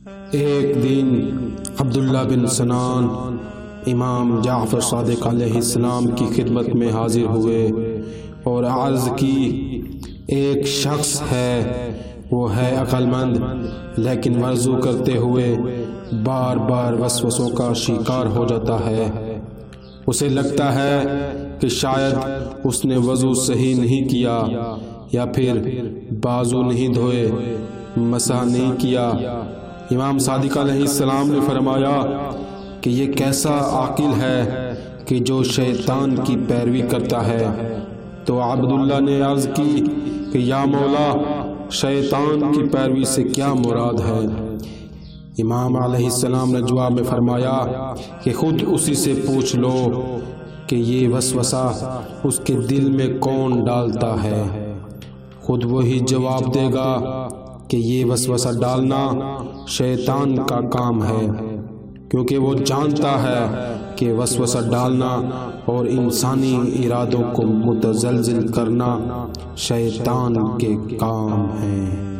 ایک دن عبداللہ بن سنان امام جعفر صادق علیہ السلام کی خدمت میں حاضر ہوئے اور عرض کی، ایک شخص ہے، وہ ہے عقل مند لیکن وضو کرتے ہوئے بار بار وسوسوں کا شکار ہو جاتا ہے۔ اسے لگتا ہے کہ شاید اس نے وضو صحیح نہیں کیا، یا پھر بازو نہیں دھوئے، مسح نہیں کیا۔ امام صادق علیہ السلام نے فرمایا کہ یہ کیسا عاقل ہے کہ جو شیطان کی پیروی کرتا ہے۔ تو عبداللہ نے عرض کی کہ یا مولا، شیطان کی پیروی سے کیا مراد ہے؟ امام علیہ السلام نے جواب میں فرمایا کہ خود اسی سے پوچھ لو کہ یہ وسوسہ اس کے دل میں کون ڈالتا ہے، خود وہی جواب دے گا کہ یہ وسوسہ ڈالنا شیطان کا کام ہے، کیونکہ وہ جانتا ہے کہ وسوسہ ڈالنا اور انسانی ارادوں کو متزلزل کرنا شیطان کے کام ہیں۔